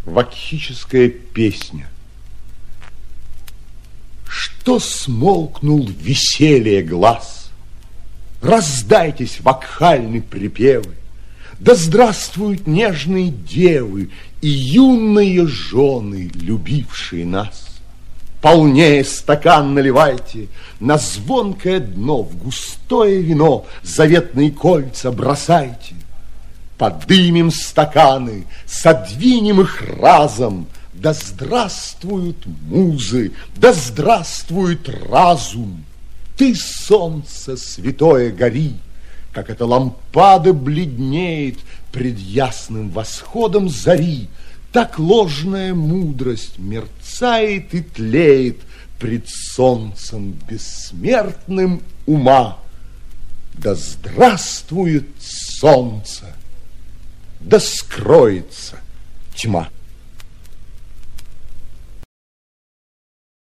Вакхическая песня. Что смолкнул веселье глаз? Раздайтесь вакхальны припевы, да здравствуют нежные девы и юные жены, любившие нас. Полнее стакан наливайте, на звонкое дно, в густое вино заветные кольца бросайте. Подымем стаканы, содвинем их разом. Да здравствуют музы, да здравствует разум. Ты, солнце святое, гори, как эта лампада бледнеет пред ясным восходом зари, так ложная мудрость мерцает и тлеет пред солнцем бессмертным ума. Да здравствует солнце! Да скроется тьма.